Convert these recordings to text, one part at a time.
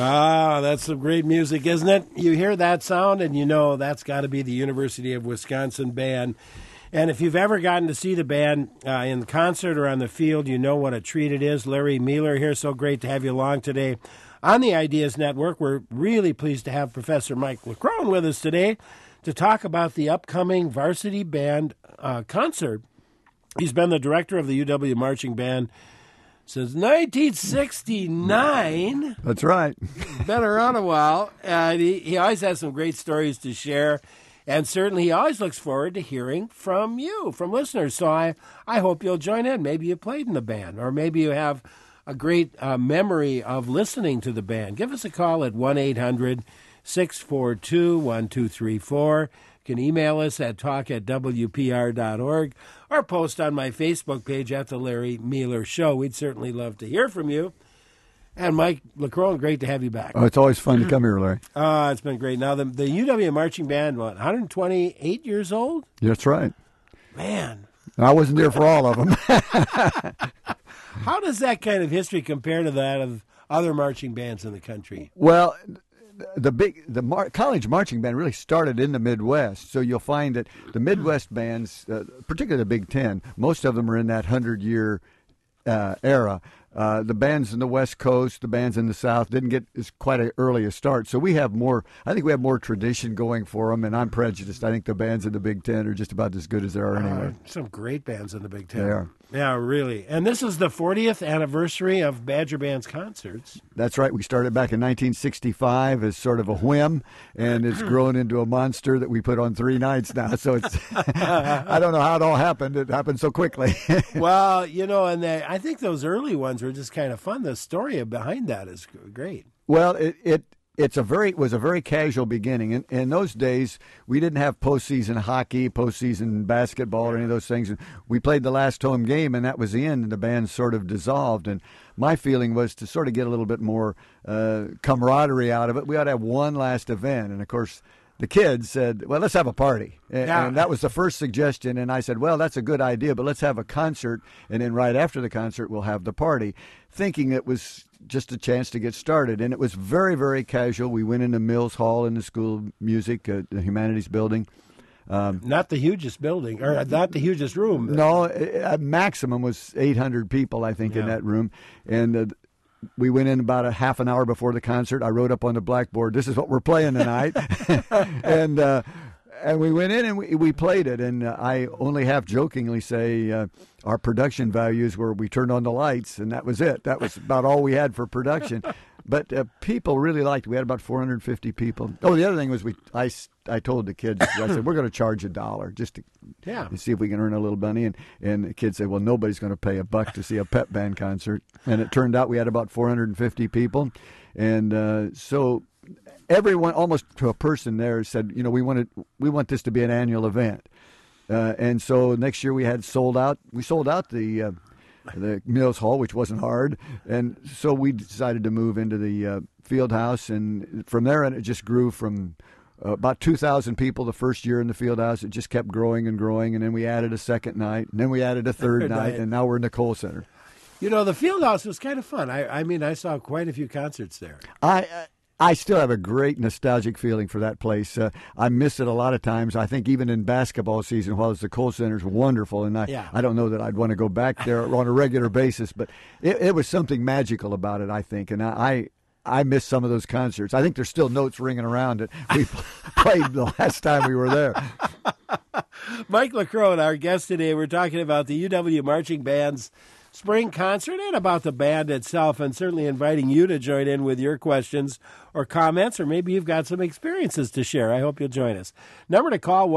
Ah, that's some great music, isn't it? You hear that sound and you know that's got to be the University of Wisconsin band. And if you've ever gotten to see the band in concert or on the field, you know what a treat it is. Larry Mueller here, so great to have you along today on the Ideas Network. We're really pleased to have Professor Mike LeCrone with us today to talk about the upcoming varsity band concert. He's been the director of the UW Marching Band since 1969. That's right. Been around a while, and he always has some great stories to share. And certainly he always looks forward to hearing from you, from listeners. So I hope you'll join in. Maybe you played in the band, or maybe you have a great memory of listening to the band. Give us a call at 1-800-642-1234. You can email us at talk@wpr.org or post on my Facebook page at The Larry Mueller Show. We'd certainly love to hear from you. And Mike LeCrone, great to have you back. Oh, it's always fun to come here, Larry. It's been great. Now, the UW Marching Band, 128 years old? That's right. Man. I wasn't there for all of them. How does that kind of history compare to that of other marching bands in the country? Well, the college marching band really started in the Midwest. So you'll find that the Midwest bands, particularly the Big Ten, most of them are in that 100-year era. The bands in the West Coast, the bands in the South didn't get as quite an early a start. So we have more, I think we have more tradition going for them, and I'm prejudiced. I think the bands in the Big Ten are just about as good as there are anyway. Some great bands in the Big Ten. They are. Yeah, really. And this is the 40th anniversary of Badger Band's concerts. That's right. We started back in 1965 as sort of a whim, and it's grown into a monster that we put on 3 nights now. So it's I don't know how it all happened. It happened so quickly. Well, and I think those early ones were just kind of fun. The story behind that is great. Well, it was a very casual beginning. In those days, we didn't have postseason hockey, postseason basketball, or any of those things. We played the last home game, and that was the end, and the band sort of dissolved. And my feeling was to sort of get a little bit more camaraderie out of it. We ought to have one last event. And, of course, the kids said, well, let's have a party. And that was the first suggestion. And I said, well, that's a good idea, but let's have a concert. And then right after the concert, we'll have the party, thinking it was just a chance to get started. And it was very, very casual. We went into Mills Hall in the School of Music, the Humanities Building. Not the hugest building, or not the hugest room. No, maximum was 800 people, I think, in that room. And we went in about a half an hour before the concert. I wrote up on the blackboard, this is what we're playing tonight. And we went in and we played it. And I only half jokingly say our production values were we turned on the lights, and that was it. That was about all we had for production. But people really liked it. We had about 450 people. Oh, the other thing was I told the kids, I said, we're going to charge $1 just to see if we can earn a little money. And the kids said, well, nobody's going to pay $1 to see a pep band concert. And it turned out we had about 450 people. And so everyone, almost to a person there, said, we want this to be an annual event. And so next year we sold out the Mills Hall, which wasn't hard, and so we decided to move into the field house, and from there it just grew from about 2,000 people the first year in the field house. It just kept growing and growing, and then we added a second night, and then we added a third night, and now we're in the Kohl Center. The field house was kind of fun. I saw quite a few concerts there. I still have a great nostalgic feeling for that place. I miss it a lot of times. I think even in basketball season, while the Kohl Center is wonderful, and I don't know that I'd want to go back there on a regular basis, but it was something magical about it, I think, and I miss some of those concerts. I think there's still notes ringing around that we played the last time we were there. Mike LeCrone, our guest today. We're talking about the UW Marching Band's spring concert and about the band itself, and certainly inviting you to join in with your questions or comments, or maybe you've got some experiences to share. I hope you'll join us. Number to call,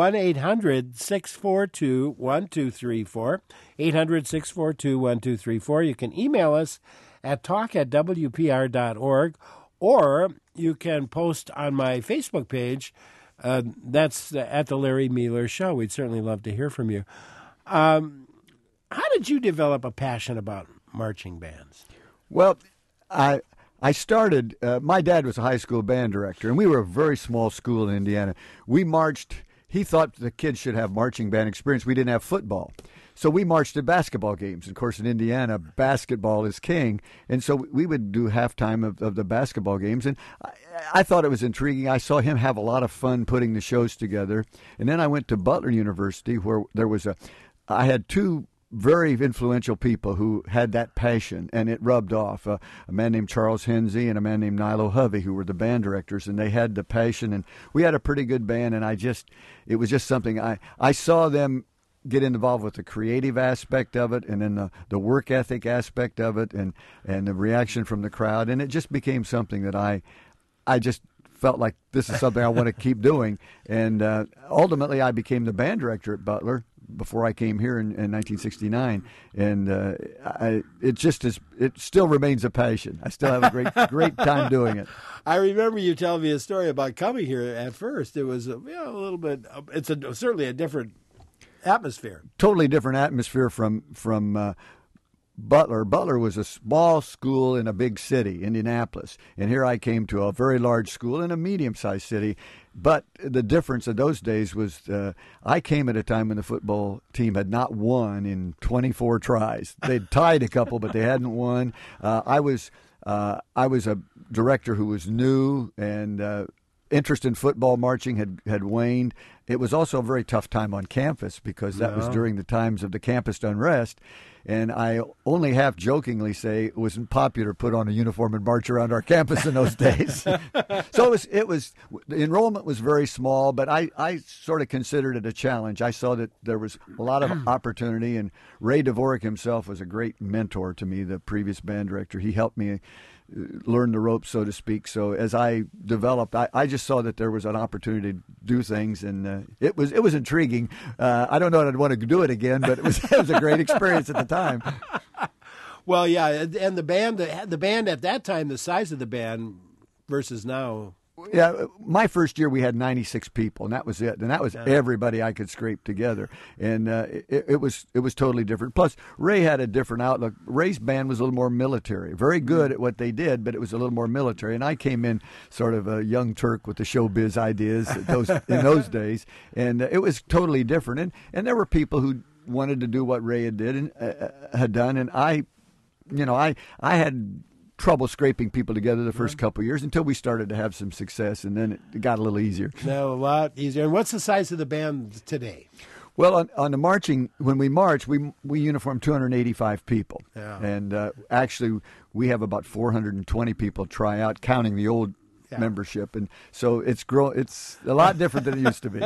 1-800-642-1234, 800-642-1234. You can email us at talk@wpr.org, or you can post on my Facebook page. That's at The Larry Mueller Show. We'd certainly love to hear from you. How did you develop a passion about marching bands? Well, I started, my dad was a high school band director, and we were a very small school in Indiana. We marched, he thought the kids should have marching band experience. We didn't have football. So we marched at basketball games. Of course, in Indiana, basketball is king. And so we would do halftime of the basketball games. And I thought it was intriguing. I saw him have a lot of fun putting the shows together. And then I went to Butler University, where I had two very influential people who had that passion, and it rubbed off. A man named Charles Hensey and a man named Nilo Hovey, who were the band directors, and they had the passion, and we had a pretty good band, and it was just something I saw them get involved with the creative aspect of it, and then the work ethic aspect of it, and the reaction from the crowd, and it just became something that I just felt like this is something I want to keep doing, and ultimately I became the band director at Butler before I came here in 1969, and it still remains a passion. I still have a great time doing it. I remember you telling me a story about coming here. At first, it was a little bit. It's certainly a different atmosphere. Totally different atmosphere from Butler. Butler was a small school in a big city, Indianapolis, and here I came to a very large school in a medium-sized city. But the difference in those days was I came at a time when the football team had not won in 24 tries. They'd tied a couple, but they hadn't won. I was a director who was new, and interest in football marching had waned. It was also a very tough time on campus because that was during the times of the campus unrest. And I only half jokingly say it wasn't popular to put on a uniform and march around our campus in those days. So the enrollment was very small, but I sort of considered it a challenge. I saw that there was a lot of opportunity, and Ray Dvorak himself was a great mentor to me, the previous band director. He helped me learn the ropes, so to speak. So as I developed, I just saw that there was an opportunity to do things, and it was intriguing. I don't know that I'd want to do it again, but it was a great experience at the time. Well, yeah, and the band at that time, the size of the band versus now. Yeah, my first year we had 96 people, and that was it. And that was everybody I could scrape together. And it was totally different. Plus, Ray had a different outlook. Ray's band was a little more military, very good at what they did, but it was a little more military. And I came in sort of a young Turk with the showbiz ideas in those days, and it was totally different. And there were people who wanted to do what Ray had done, and I had trouble scraping people together the first couple of years until we started to have some success, and then it got a little easier. No, a lot easier. And what's the size of the band today? Well, on the marching, when we march, we uniform 285 people. Yeah. And actually, we have about 420 people try out, counting the old membership. And so it's a lot different than it used to be.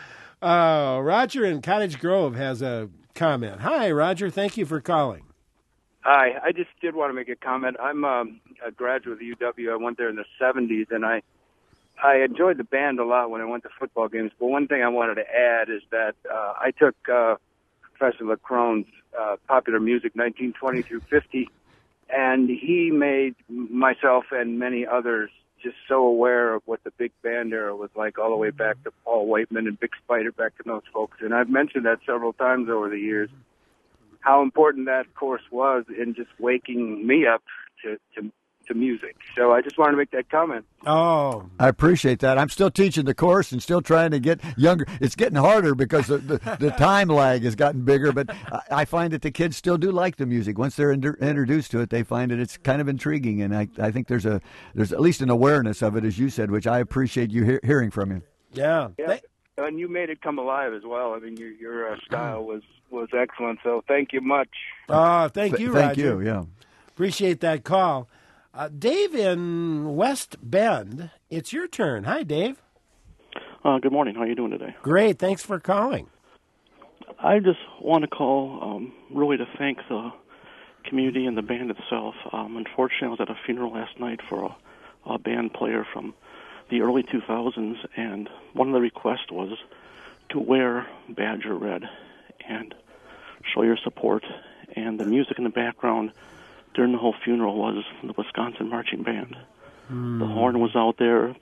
Roger in Cottage Grove has a comment. Hi, Roger. Thank you for calling. Hi, I just did want to make a comment. I'm a graduate of the UW. I went there in the 70s, and I enjoyed the band a lot when I went to football games. But one thing I wanted to add is that I took Professor Lecrone's Popular Music 1920 through 50, and he made myself and many others just so aware of what the big band era was like, all the way back to Paul Whiteman and Big Spider, back to those folks. And I've mentioned that several times over the years, how important that course was in just waking me up to music. So I just wanted to make that comment. Oh, I appreciate that. I'm still teaching the course and still trying to get younger. It's getting harder because the time lag has gotten bigger, but I find that the kids still do like the music. Once they're introduced to it, they find that it's kind of intriguing, and I think there's at least an awareness of it, as you said, which I appreciate you hearing from you. Yeah. And you made it come alive as well. I mean, your style was excellent, so thank you much. Thank you, Roger. Thank you, yeah. Appreciate that call. Dave in West Bend, it's your turn. Hi, Dave. Good morning. How are you doing today? Great. Thanks for calling. I just want to call really to thank the community and the band itself. Unfortunately, I was at a funeral last night for a band player from the early 2000s, and one of the requests was to wear Badger red and show your support. And the music in the background during the whole funeral was the Wisconsin Marching Band. The horn was out there,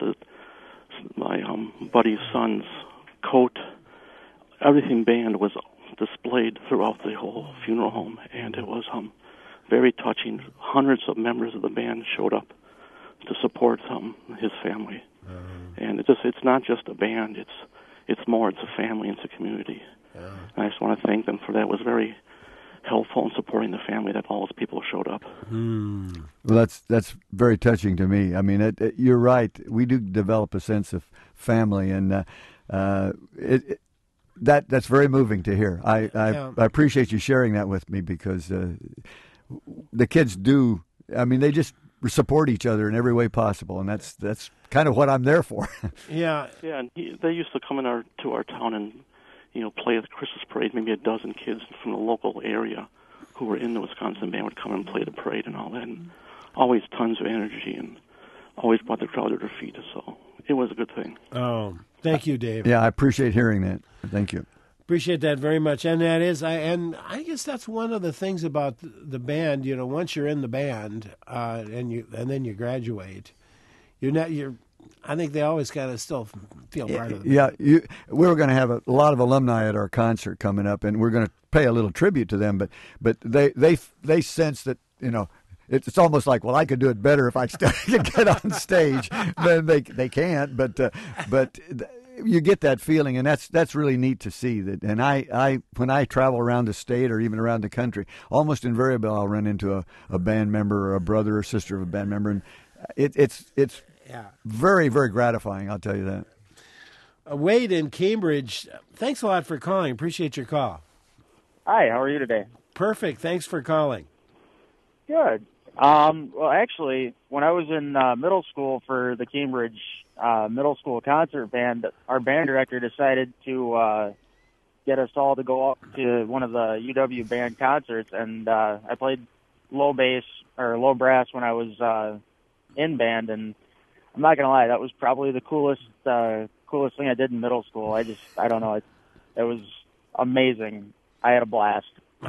my buddy's son's coat, everything band was displayed throughout the whole funeral home, and it was very touching. Hundreds of members of the band showed up to support his family. And it's not just a band, it's more, it's a family, it's a community. And I just want to thank them for that. It was very helpful in supporting the family that all those people showed up. Well, that's very touching to me. I mean, you're right. We do develop a sense of family, and that's very moving to hear. I appreciate you sharing that with me, because the kids do. I mean, they just support each other in every way possible, and that's kind of what I'm there for. Yeah. And they used to come to our town and play at the Christmas parade. Maybe a dozen kids from the local area who were in the Wisconsin band would come and play the parade and all that, and always tons of energy and always brought the crowd to their feet. So it was a good thing. Oh, thank you, Dave. Yeah, I appreciate hearing that. Thank you. Appreciate that very much. And that is, I guess that's one of the things about the band. Once you're in the band, and then you graduate, I think they always kind of still feel part of it. Yeah, we're going to have a lot of alumni at our concert coming up, and we're going to pay a little tribute to them. But they sense that it's almost like, well, I could do it better if I could get on stage. Then they can't. But you get that feeling, and that's really neat to see that. And I when I travel around the state or even around the country, almost invariably I'll run into a band member or a brother or sister of a band member, and it's very, very gratifying, I'll tell you that. Wade in Cambridge, thanks a lot for calling. Appreciate your call. Hi, how are you today? Perfect. Thanks for calling. Good. Well, actually, when I was in middle school for the Cambridge middle school concert band, our band director decided to get us all to go up to one of the UW band concerts, and I played low bass or low brass when I was in band, and I'm not gonna lie, that was probably the coolest thing I did in middle school. I don't know, it was amazing. I had a blast.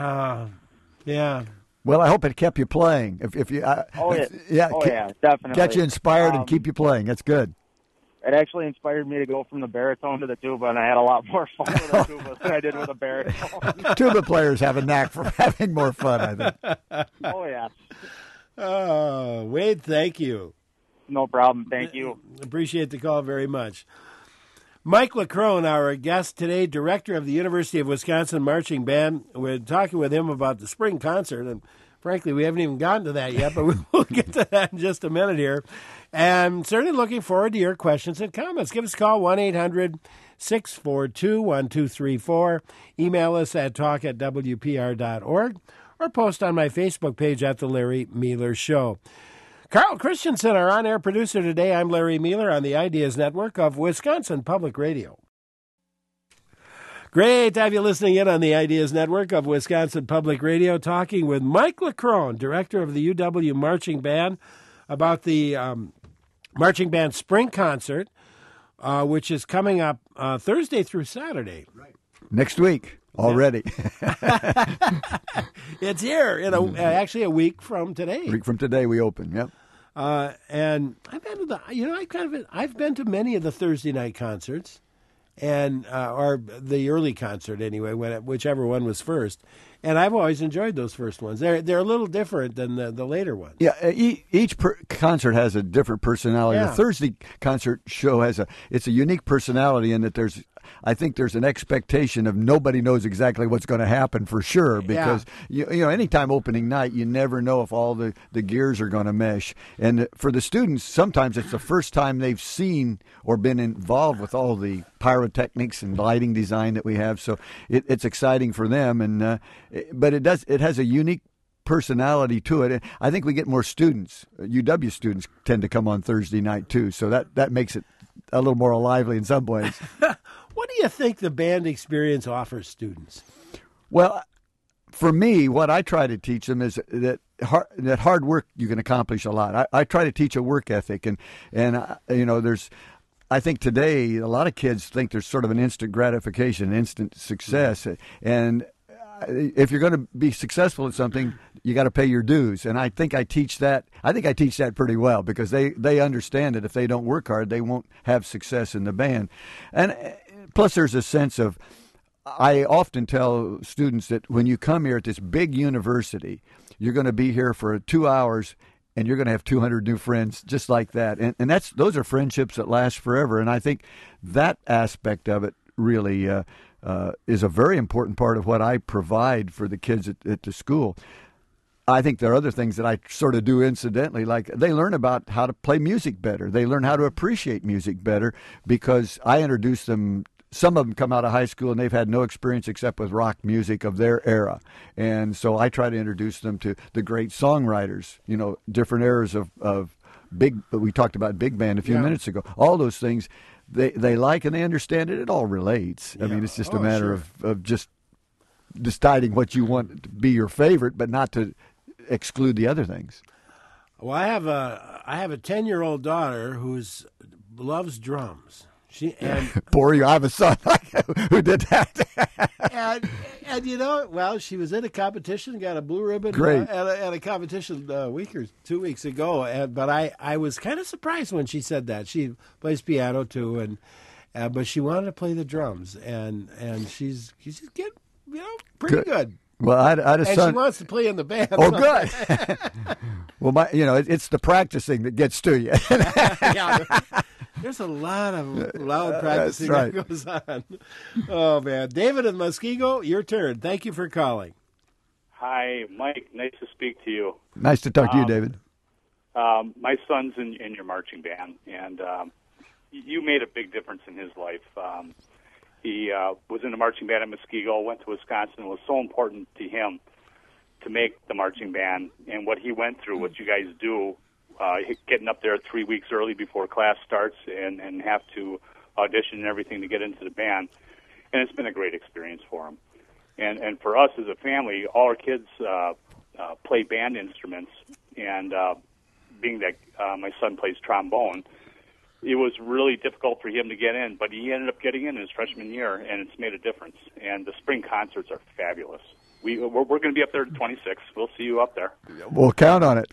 Yeah. Well, I hope it kept you playing. If you, yeah, definitely. Get you inspired and keep you playing. That's good. It actually inspired me to go from the baritone to the tuba, and I had a lot more fun with the tuba than I did with the baritone. Tuba players have a knack for having more fun, I think. Oh, yeah. Wade, thank you. No problem. Thank you. Appreciate the call very much. Mike LaCrone, our guest today, director of the University of Wisconsin Marching Band. We're talking with him about the spring concert, and frankly, we haven't even gotten to that yet, but we'll get to that in just a minute here. And certainly looking forward to your questions and comments. Give us a call, 1-800-642-1234. Email us at talk@wpr.org, or post on my Facebook page at The Larry Mealer Show. Carl Christensen, our on-air producer today. I'm Larry Mealer on the Ideas Network of Wisconsin Public Radio. Great to have you listening in on the Ideas Network of Wisconsin Public Radio, talking with Mike LaCrone, director of the UW Marching Band, about the Marching Band Spring Concert, which is coming up Thursday through Saturday. Right. Next week. Already. It's here, actually a week from today. A week from today we open, yep. And I've been to I've been to many of the Thursday night concerts, and or the early concert anyway, whichever one was first. And I've always enjoyed those first ones. They're a little different than the later ones. Yeah, each concert has a different personality. Yeah. The Thursday concert show it's a unique personality in that I think there's an expectation of nobody knows exactly what's going to happen for sure, because anytime opening night, you never know if all the gears are going to mesh. And for the students, sometimes it's the first time they've seen or been involved with all the pyrotechnics and lighting design that we have. So it's exciting for them, but it has a unique personality to it. I think we get more students. UW students tend to come on Thursday night too, so that makes it a little more lively in some ways. What do you think the band experience offers students? Well, for me, what I try to teach them is that hard work, you can accomplish a lot. I try to teach a work ethic, and I think today a lot of kids think there's sort of an instant gratification, instant success, and if you're going to be successful at something, you got to pay your dues. And I think I teach that. I think I teach that pretty well, because they understand that if they don't work hard, they won't have success in the band. And plus, there's a sense of, I often tell students that when you come here at this big university, you're going to be here for 2 hours, and you're going to have 200 new friends just like that. And those are friendships that last forever. And I think that aspect of it really is a very important part of what I provide for the kids at the school. I think there are other things that I sort of do incidentally, like they learn about how to play music better. They learn how to appreciate music better because I introduce them. Some of them come out of high school and they've had no experience except with rock music of their era. And so I try to introduce them to the great songwriters, different eras of big, we talked about big band a few minutes ago. All those things they like and they understand it. It all relates. I mean, it's just a matter of just deciding what you want to be your favorite, but not to exclude the other things. Well, I have a 10-year-old daughter who loves drums. Poor you, I have a son who did that. and she was in a competition, got a blue ribbon at a competition 2 weeks ago. But I was kind of surprised when she said that. She plays piano too, but she wanted to play the drums, and she's just getting pretty good. Well, I had a son. And she wants to play in the band. Oh, good. Well, it's the practicing that gets to you. There's a lot of loud practicing that goes on. Oh, man. David in Muskego, your turn. Thank you for calling. Hi, Mike. Nice to speak to you. Nice to talk to you, David. My son's in your marching band, and you made a big difference in his life. He was in the marching band at Muskego, went to Wisconsin. It was so important to him to make the marching band, and what he went through, what you guys do, getting up there 3 weeks early before class starts and have to audition and everything to get into the band. And it's been a great experience for him. And for us as a family, all our kids play band instruments, and being that my son plays trombone, it was really difficult for him to get in, but he ended up getting in his freshman year, and it's made a difference. And the spring concerts are fabulous. We're going to be up there at 26. We'll see you up there. We'll count on it.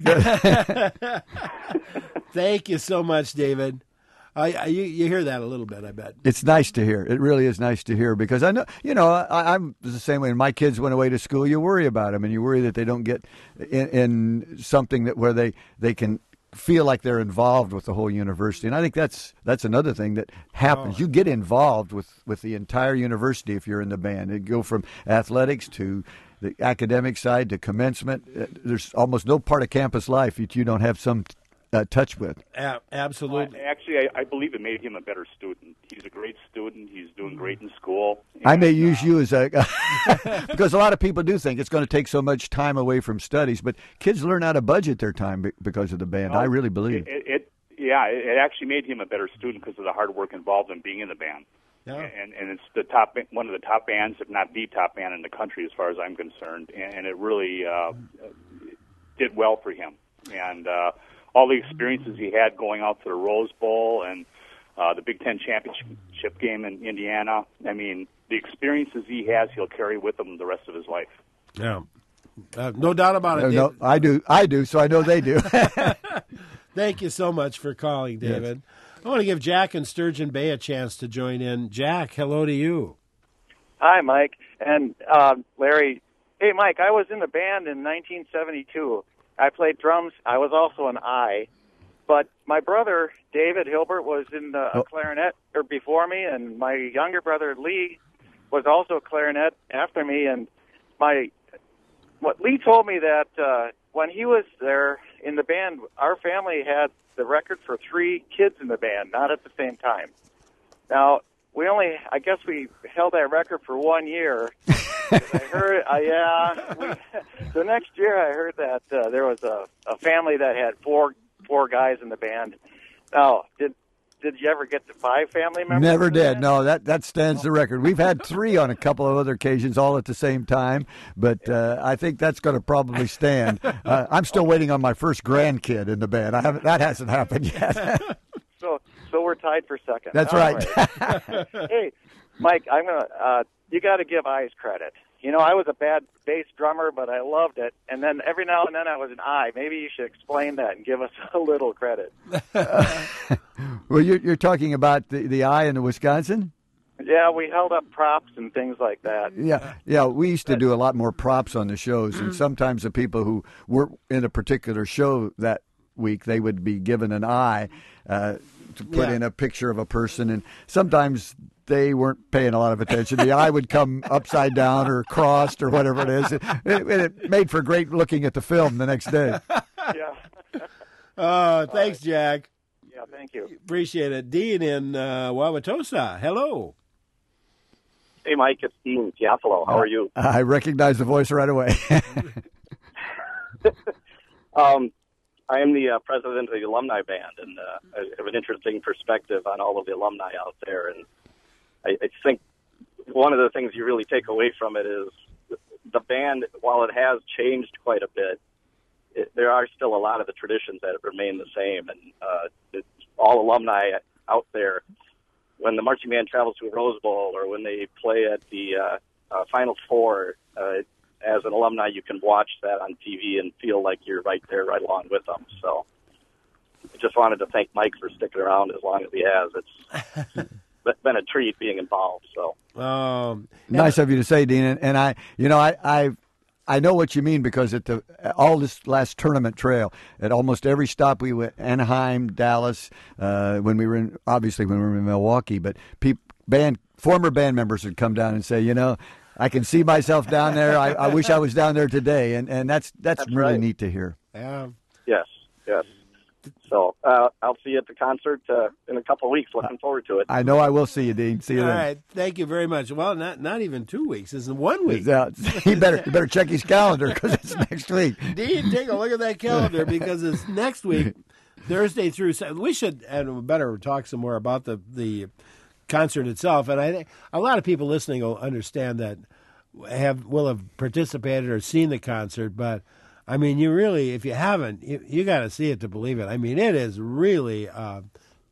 Thank you so much, David. You hear that a little bit, I bet. It's nice to hear. It really is nice to hear because I know, I'm the same way. When my kids went away to school, you worry about them, and you worry that they don't get in something where they can feel like they're involved with the whole university. And I think that's another thing that happens. You get involved with the entire university if you're in the band. It go from athletics to the academic side to commencement. There's almost no part of campus life that you don't have some touch with. Absolutely. Actually, I believe it made him a better student. He's a great student. He's doing great in school. I may use you as a because a lot of people do think it's going to take so much time away from studies, but kids learn how to budget their time because of the band. I really believe it actually made him a better student because of the hard work involved in being in the band. Yeah. And it's one of the top bands, if not the top band in the country, as far as I'm concerned. And it really did well for him. And all the experiences he had going out to the Rose Bowl and the Big Ten championship game in Indiana. I mean, the experiences he has, he'll carry with him the rest of his life. Yeah, no doubt about it. No, I do. So I know they do. Thank you so much for calling, David. Yes. I want to give Jack in Sturgeon Bay a chance to join in. Jack, hello to you. Hi, Mike. And Larry. Hey, Mike, I was in the band in 1972. I played drums. I was also an I. But my brother, David Hilbert, was in a clarinet before me, and my younger brother, Lee, was also clarinet after me. And Lee told me that when he was there in the band, our family had the record for 3 kids in the band, not at the same time. Now, I guess we held that record for 1 year. I heard, the next year I heard that there was a family that had four guys in the band. Now, did you ever get to 5 family members? Never did. No, that stands the record. We've had 3 on a couple of other occasions, all at the same time, but I think that's going to probably stand. I'm still waiting on my first grandkid in the band. That hasn't happened yet. So we're tied for second. That's right. Hey, Mike, you got to give I's credit. I was a bad bass drummer, but I loved it. And then every now and then I was an I. Maybe you should explain that and give us a little credit. Well, you're talking about the I in the Wisconsin? Yeah, we held up props and things like that. Yeah. We used to do a lot more props on the shows, and sometimes the people who were in a particular show that week, they would be given an I to put in a picture of a person, and sometimes they weren't paying a lot of attention. The eye would come upside down or crossed or whatever it is. It made for great looking at the film the next day. Yeah. Thanks, Jack. Yeah, thank you. Appreciate it. Dean in Wauwatosa. Hello. Hey, Mike, it's Dean Giaffalo. How are you? I recognize the voice right away. I am the president of the alumni band, and I have an interesting perspective on all of the alumni out there. And I think one of the things you really take away from it is the band, while it has changed quite a bit, there are still a lot of the traditions that have remained the same. And all alumni out there, when the marching band travels to a Rose Bowl or when they play at the Final Four, as an alumni, you can watch that on TV and feel like you're right there, right along with them. So I just wanted to thank Mike for sticking around as long as he has. It's been a treat being involved. So nice of you to say, Dean. And I know what you mean, because at all this last tournament trail, at almost every stop we went, Anaheim, Dallas, when we were in Milwaukee, but former band members would come down and say, I can see myself down there. I wish I was down there today, and that's really right. neat to hear. Yeah. Yes. So I'll see you at the concert in a couple of weeks. Looking forward to it. I know I will see you, Dean. See you then. All right. Thank you very much. Well, not even 2 weeks. It's 1 week. He better check his calendar, because it's next week. Dean, take a look at that calendar, because it's next week, Thursday through Saturday. We should, and we better talk some more about the concert itself. And I think a lot of people listening will understand that, will have participated or seen the concert, but I mean, you really, if you haven't, you got to see it to believe it. I mean, it is really a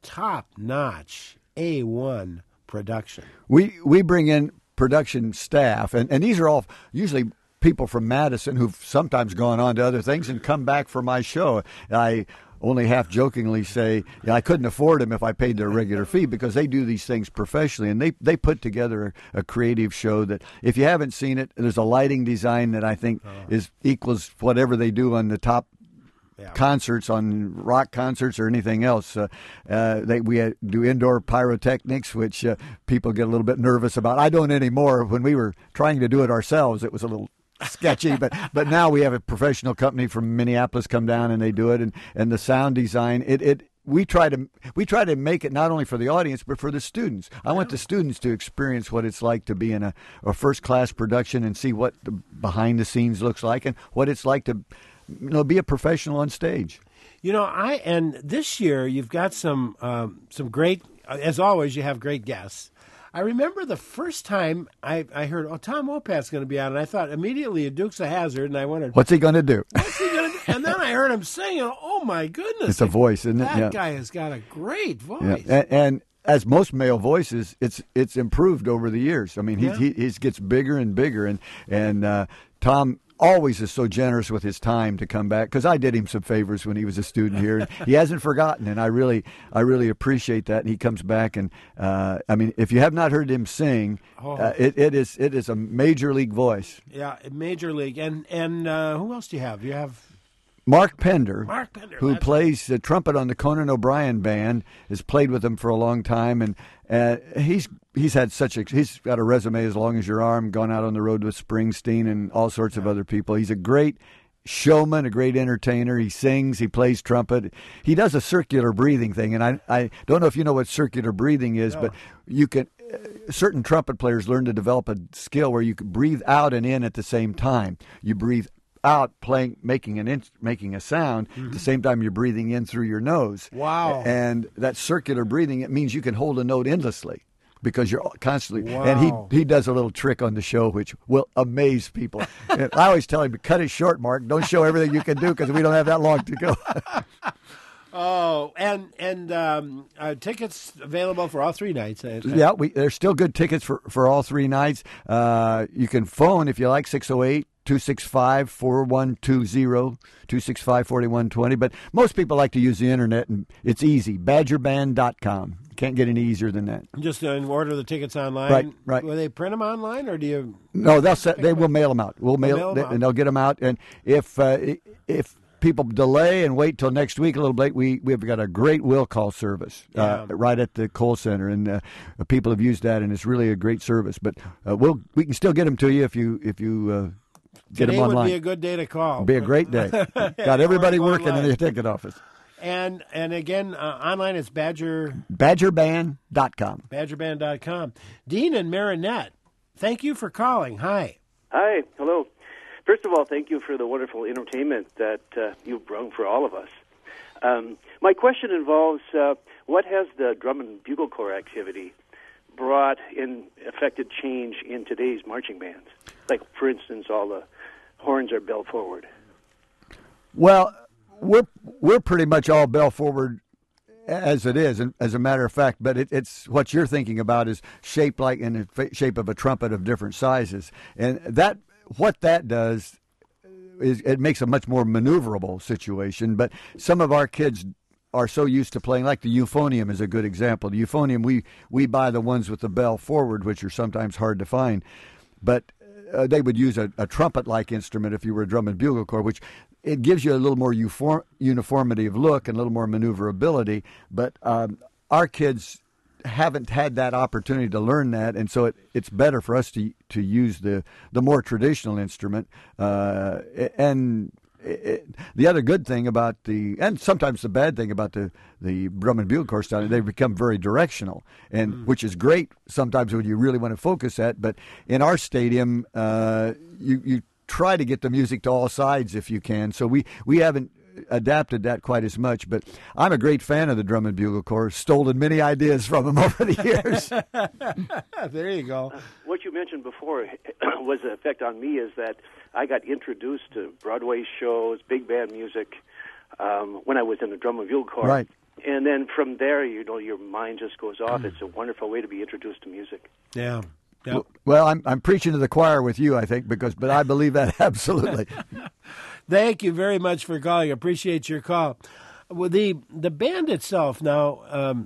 top-notch A1 production. We bring in production staff, and these are all usually people from Madison who've sometimes gone on to other things and come back for my show. I only half jokingly say, I couldn't afford them if I paid their regular fee, because they do these things professionally, and they put together a creative show that, if you haven't seen it, there's a lighting design that I think equals whatever they do on the top concerts, on rock concerts or anything else. We do indoor pyrotechnics, which people get a little bit nervous about. I don't anymore. When we were trying to do it ourselves, it was a little sketchy, but now we have a professional company from Minneapolis come down and they do it, and the sound design, we try to make it not only for the audience but for the students. I want the students to experience what it's like to be in a first class production and see what the behind the scenes looks like and what it's like to be a professional on stage. And this year you've got some great, as always, you have great guests. I remember the first time I heard, Tom Opat's going to be on, and I thought immediately of Dukes of Hazzard, and I wondered, what's he going to do? And then I heard him sing, and oh my goodness. It's a voice, isn't it? That guy has got a great voice. Yeah. And as most male voices, it's improved over the years. I mean, he gets bigger and bigger, and Tom always is so generous with his time to come back, because I did him some favors when he was a student here. And he hasn't forgotten, and I really appreciate that. And he comes back, and I mean, if you have not heard him sing, it is a major league voice. Yeah, major league. And who else do you have? You have Mark Pender, who plays the trumpet on the Conan O'Brien band, has played with them for a long time, and he's got a resume as long as your arm, gone out on the road with Springsteen and all sorts of other people. He's a great showman, a great entertainer. He sings, he plays trumpet. He does a circular breathing thing, and I don't know if you know what circular breathing is, but you can. Certain trumpet players learn to develop a skill where you can breathe out and in at the same time. You breathe out making a sound at the same time you're breathing in through your nose. Wow. And that circular breathing, it means you can hold a note endlessly, because you're constantly. Wow. And he does a little trick on the show which will amaze people. And I always tell him to cut it short, Mark. Don't show everything you can do, because we don't have that long to go. Oh, and tickets available for all 3 nights. Yeah, there's still good tickets for all 3 nights. You can phone if you like, 608-265-4120, 265-4120. But most people like to use the internet, and it's easy, badgerband.com. Can't get any easier than that. Just order the tickets online. Right. Will they print them online, or do you? No, they will mail them out. We'll mail them out, and they'll get them out. And if people delay and wait till next week a little bit, we've got a great will call service right at the Kohl Center, and people have used that, and it's really a great service. But we can still get them to you if you get them online. Today would be a good day to call. Be a great day. Got everybody working in the ticket office. And again, online it's Badgerband.com. Badgerband.com. Dean and Marinette, thank you for calling. Hi. Hi. Hello. First of all, thank you for the wonderful entertainment that you've brought for all of us. My question involves what has the Drum and Bugle Corps activity brought in affected change in today's marching bands? Like, for instance, all the horns are bell forward. Well, we're pretty much all bell forward as it is, and as a matter of fact. But it's what you're thinking about is shaped like in the shape of a trumpet of different sizes, and what that does is it makes a much more maneuverable situation. But some of our kids are so used to playing, like the euphonium is a good example. The euphonium, we buy the ones with the bell forward, which are sometimes hard to find, but they would use a trumpet-like instrument if you were a drum and bugle corps, which it gives you a little more uniformity of look and a little more maneuverability. But our kids haven't had that opportunity to learn that, and so it's better for us to use the more traditional instrument. The other good thing about and sometimes the bad thing about the drum and bugle corps style, they become very directional, and which is great sometimes when you really want to focus at. But in our stadium, you try to get the music to all sides if you can. So we haven't adapted that quite as much, but I'm a great fan of the drum and bugle corps. Stolen many ideas from them over the years. There you go. What you mentioned before was the effect on me is that I got introduced to Broadway shows, big band music, when I was in the drum and bugle corps. Right. And then from there, your mind just goes off. It's a wonderful way to be introduced to music. Yeah. Yep. Well, I'm preaching to the choir with you, I think, but I believe that absolutely. Thank you very much for calling. Appreciate your call. Well, the band itself now,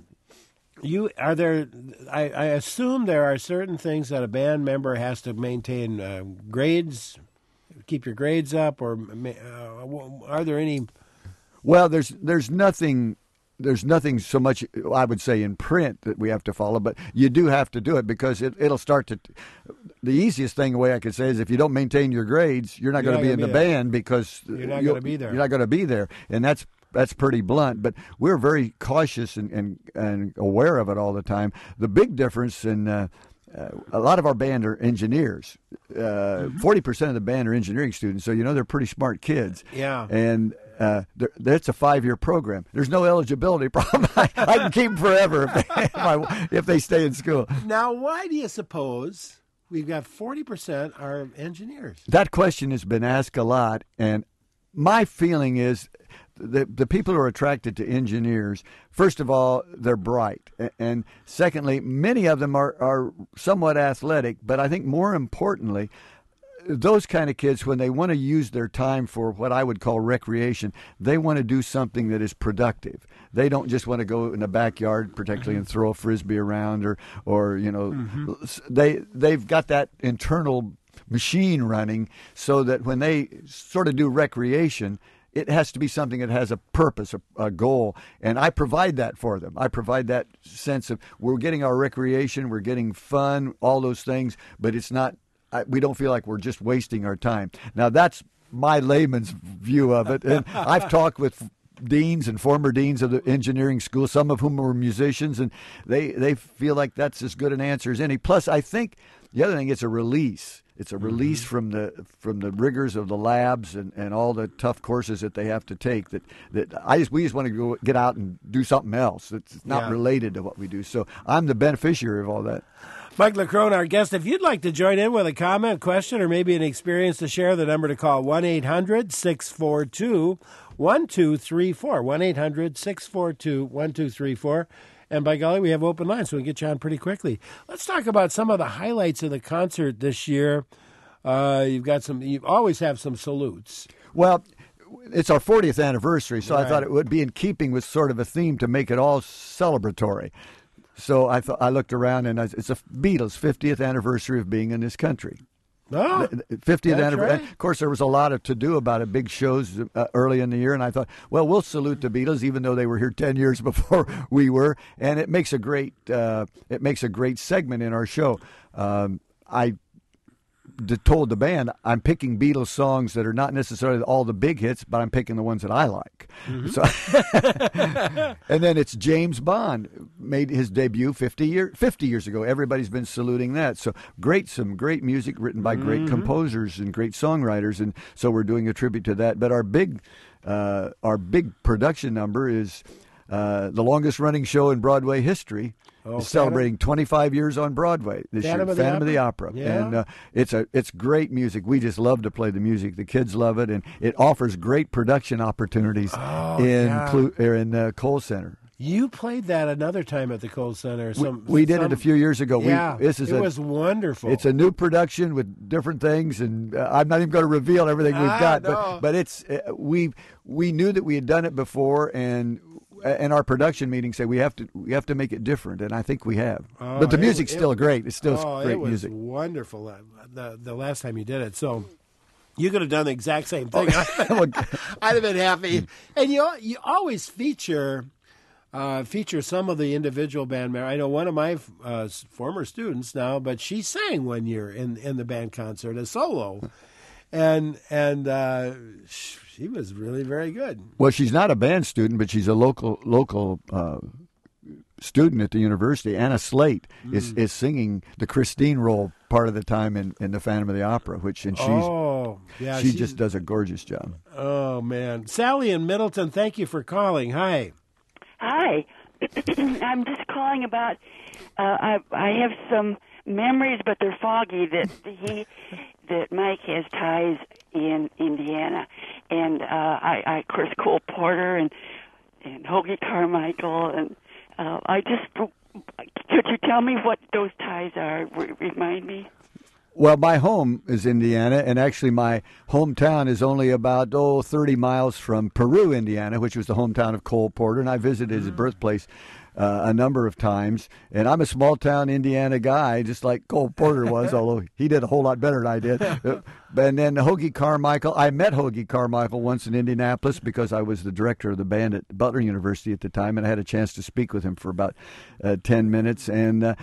I assume there are certain things that a band member has to maintain grades, keep your grades up, or are there any? Well, there's nothing so much, I would say, in print that we have to follow, but you do have to do it because it'll start to. The easiest thing, the way I could say, is if you don't maintain your grades, you're not going to be in the band because you're not going to be there. You're not going to be there, and that's pretty blunt. But we're very cautious and aware of it all the time. The big difference in a lot of our band are engineers. 40% of the band are engineering students, so they're pretty smart kids. Yeah, and. That's a 5-year program. There's no eligibility problem. I can keep them forever if they stay in school. Now, why do you suppose we've got 40% are engineers? That question has been asked a lot, and my feeling is the people who are attracted to engineers, first of all, they're bright, and secondly, many of them are somewhat athletic, but I think more importantly, those kind of kids, when they want to use their time for what I would call recreation, they want to do something that is productive. They don't just want to go in the backyard, particularly, and throw a frisbee around, or they've got that internal machine running, so that when they sort of do recreation, it has to be something that has a purpose, a goal, and I provide that for them. I provide that sense of we're getting our recreation, we're getting fun, all those things, but it's not. We don't feel like we're just wasting our time. Now, that's my layman's view of it. And I've talked with deans and former deans of the engineering school, some of whom were musicians, and they feel like that's as good an answer as any. Plus, I think the other thing, it's a release. It's a release from the rigors of the labs and all the tough courses that they have to take. We just want to go get out and do something else. It's not related to what we do. So I'm the beneficiary of all that. Mike Leckrone, our guest. If you'd like to join in with a comment, question, or maybe an experience to share, the number to call 1-800-642-1234. 1-800-642-1234. And by golly, we have open lines, so we can get you on pretty quickly. Let's talk about some of the highlights of the concert this year. You always have some salutes. Well, it's our 40th anniversary, so right. I thought it would be in keeping with sort of a theme to make it all celebratory. So I looked around, and it's a Beatles' 50th anniversary of being in this country. Oh, 50th that's anniversary. right. Of course, there was a lot to do about it, big shows early in the year, and I thought, well, we'll salute the Beatles, even though they were here 10 years before we were, and it makes a great segment in our show. I told the band I'm picking Beatles songs that are not necessarily all the big hits, but I'm picking the ones that I like. Mm-hmm. So, and then it's James Bond made his debut 50 years ago. Everybody's been saluting that. So some great music written by great composers and great songwriters, and so we're doing a tribute to that. But our big production number is the longest running show in Broadway history. Is celebrating 25 years on Broadway this year, Phantom of the Opera. Yeah. And it's great music. We just love to play the music. The kids love it, and it offers great production opportunities in Kohl Center. You played that another time at the Kohl Center. We did it a few years ago. It was wonderful. It's a new production with different things, and I'm not even going to reveal everything we've got. No. But it's we knew that we had done it before, and our production meeting said we have to make it different, and I think we have. But the music's still great. It's still great music. It was wonderful the last time you did it. So you could have done the exact same thing. I'd have been happy. And you always feature some of the individual band members. I know one of my former students now, but she sang one year in the band concert, a solo, and she was really very good. Well, she's not a band student, but she's a local student at the university. Anna Slate is singing the Christine role part of the time in the Phantom of the Opera, she just does a gorgeous job. Oh man, Sally in Middleton, thank you for calling. Hi. Hi, I'm just calling about. I have some memories, but they're foggy. That Mike has ties in Indiana, and I of course Cole Porter and Hoagie Carmichael, and could you tell me what those ties are? Remind me. Well, my home is Indiana, and actually my hometown is only about 30 miles from Peru, Indiana, which was the hometown of Cole Porter, and I visited his birthplace a number of times. And I'm a small-town Indiana guy, just like Cole Porter was, although he did a whole lot better than I did. And then Hoagie Carmichael, I met Hoagie Carmichael once in Indianapolis because I was the director of the band at Butler University at the time, and I had a chance to speak with him for about 10 minutes. And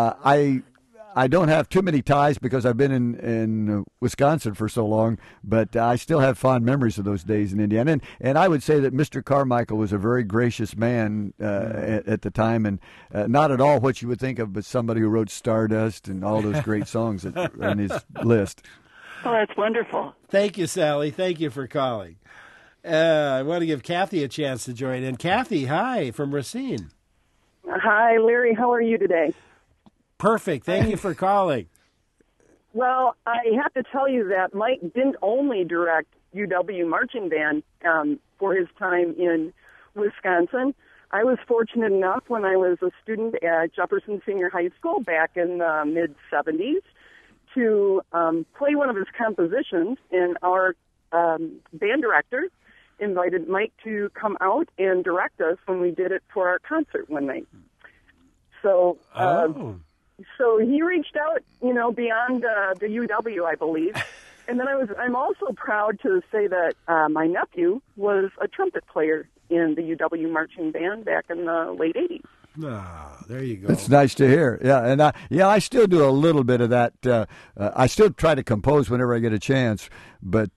I don't have too many ties because I've been in Wisconsin for so long, but I still have fond memories of those days in Indiana. And I would say that Mr. Carmichael was a very gracious man at the time, and not at all what you would think of, but somebody who wrote Stardust and all those great songs that are on his list. Oh, that's wonderful. Thank you, Sally. Thank you for calling. I want to give Kathy a chance to join in. Kathy, hi, from Racine. Hi, Larry. How are you today? Perfect. Thank you for calling. Well, I have to tell you that Mike didn't only direct UW Marching Band for his time in Wisconsin. I was fortunate enough when I was a student at Jefferson Senior High School back in the mid-'70s to play one of his compositions, and our band director invited Mike to come out and direct us when we did it for our concert one night. So... So he reached out, beyond the UW, I believe. And then I'm also proud to say that my nephew was a trumpet player in the UW marching band back in the late 80s. There you go. It's nice to hear. Yeah, and I still do a little bit of that. I still try to compose whenever I get a chance, but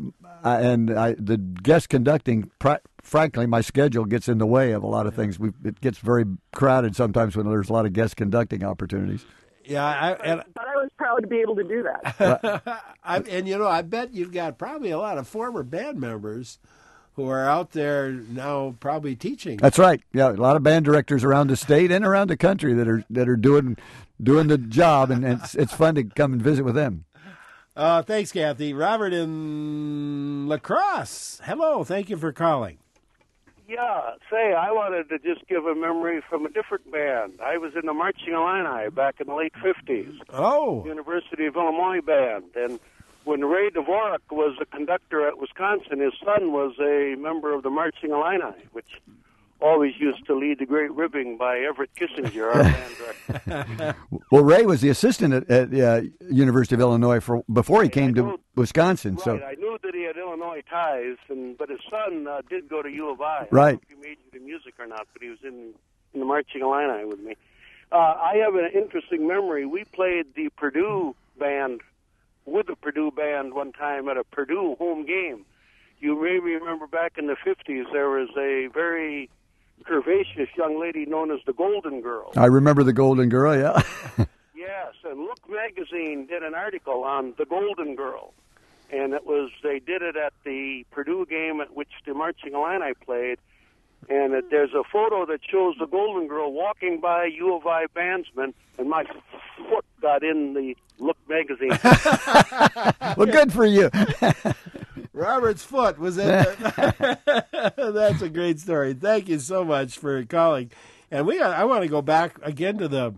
the guest conducting. Frankly, my schedule gets in the way of a lot of things. It gets very crowded sometimes when there's a lot of guest conducting opportunities. Yeah, but I was proud to be able to do that. I bet you've got probably a lot of former band members who are out there now probably teaching. That's right. Yeah, a lot of band directors around the state and around the country that are doing the job, and it's fun to come and visit with them. Thanks, Kathy. Robert in La Crosse. Hello. Thank you for calling. Yeah, I wanted to just give a memory from a different band. I was in the Marching Illini back in the late 50s. Oh. University of Illinois band. And when Ray Dvorak was a conductor at Wisconsin, his son was a member of the Marching Illini, which always used to lead the Great Ribbing by Everett Kissinger, our band director. Well, Ray was the assistant at University of Illinois before he came to Wisconsin. Right, So I knew that he had Illinois ties, but his son did go to U of I. Right. I don't know if he majored in music or not, but he was in the Marching Illini with me. I have an interesting memory. We played the Purdue band with the Purdue band one time at a Purdue home game. You may remember back in the 50s, there was a very curvaceous young lady known as the Golden Girl. I remember the Golden Girl, yeah. Yes, and Look magazine did an article on the Golden Girl, and they did it at the Purdue game at which the Marching Illini played, and there's a photo that shows the Golden Girl walking by U of I bandsmen, and my foot got in the Look magazine. Well, good for you. Robert's foot was in there. That's a great story. Thank you so much for calling. And I want to go back again to the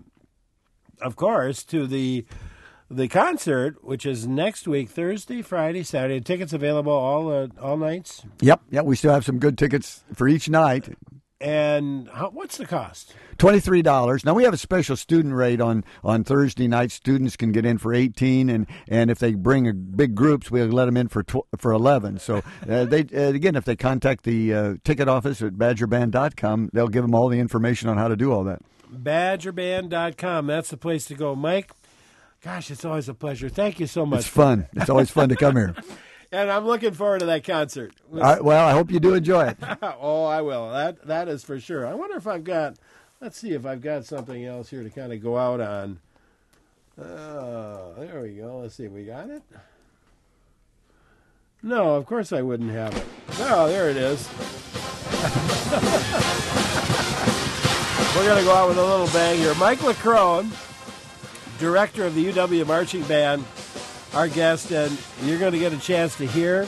concert, which is next week, Thursday, Friday, Saturday. Tickets available all nights. Yep. We still have some good tickets for each night. And what's the cost? $23. Now we have a special student rate on Thursday night. Students can get in for $18, and if they bring big groups, we'll let them in for $11. So again, if they contact the ticket office at badgerband.com, they'll give them all the information on how to do all that. Badgerband.com. That's the place to go, Mike. Gosh, it's always a pleasure. Thank you so much. It's fun. It's always fun to come here. And I'm looking forward to that concert. Well, I hope you do enjoy it. Oh, I will. That is for sure. I wonder if let's see if I've got something else here to kind of go out on. There we go. Let's see. We got it? No, of course I wouldn't have it. Oh, there it is. We're going to go out with a little bang here. Mike LaCrone, director of the UW Marching Band, our guest, and you're going to get a chance to hear.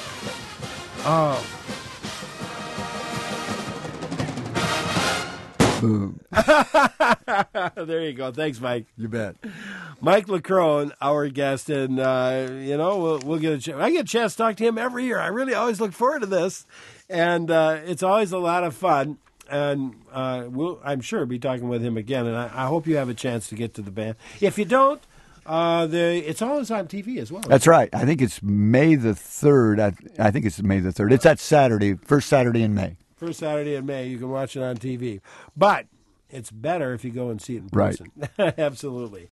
Boom. There you go. Thanks, Mike. You bet. Mike LaCrone, our guest, and we'll get a chance. I get a chance to talk to him every year. I really always look forward to this, and it's always a lot of fun. And I'm sure be talking with him again, and I hope you have a chance to get to the band. If you don't, it's always on TV as well. That's right. I think it's May the 3rd. I think it's May the 3rd. It's that Saturday, first Saturday in May. First Saturday in May. You can watch it on TV. But it's better if you go and see it in person. Right. Absolutely.